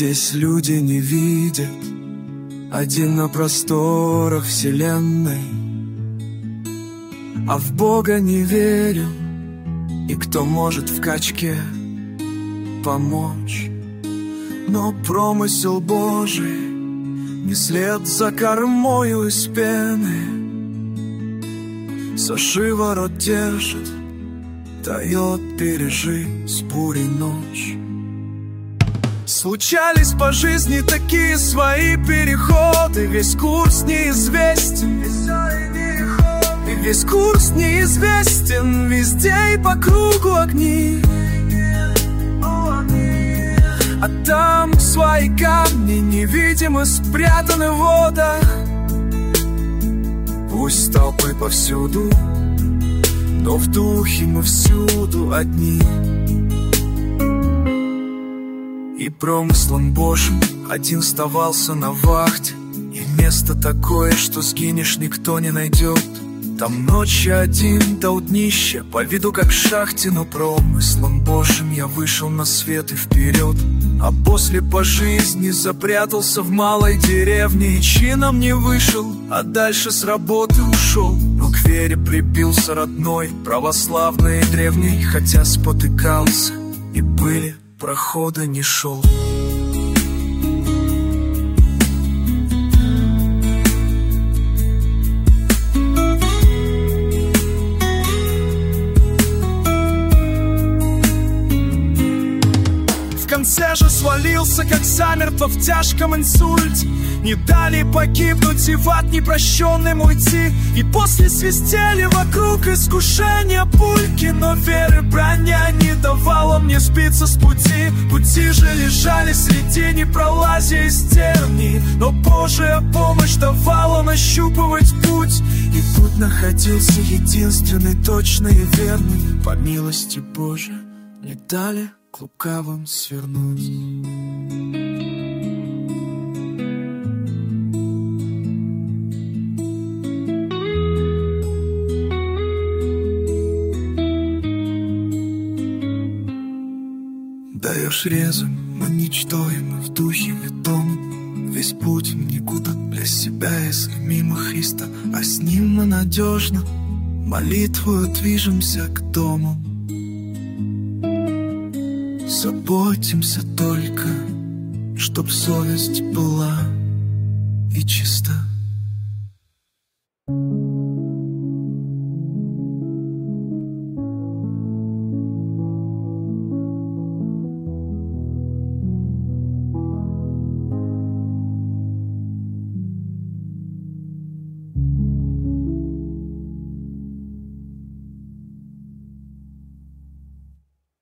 Здесь люди не видят, один на просторах вселенной. А в Бога не верю, и кто может в качке помочь. Но промысел Божий не след за кормою из пены. За шиворот держит, дает пережить бурей ночь. Случались по жизни такие свои переходы. Весь курс неизвестен, и весь курс неизвестен. Везде и по кругу огни, а там свои камни невидимо спрятаны в водах. Пусть толпы повсюду, но в духе мы всюду одни. И промыслом Божьим один оставался на вахте. И место такое, что сгинешь, никто не найдет. Там ночью один до днища, по виду как в шахте. Но промыслом Божьим я вышел на свет и вперед. А после по жизни запрятался в малой деревне. И чином не вышел, а дальше с работы ушел. Но к вере прибился родной, православной и древней. Хотя спотыкался и были прохода не шел. В конце же свалился, как замертво в тяжком инсульте. Не дали погибнуть и в ад непрощенным уйти. И после свистели вокруг искушения пульки. Но веры броня не давала мне сбиться с пути. Пути же лежали среди непролазия из терний. Но Божья помощь давала нащупывать путь. И путь находился единственный, точный и верный. По милости Божией не дали к лукавым свернуть. Даешь резвым, но ничтоим, в духе ведом. Весь путь никуда для себя, если мимо Христа. А с Ним мы надежно молитвою движемся к дому. Заботимся только, чтоб совесть была и чиста.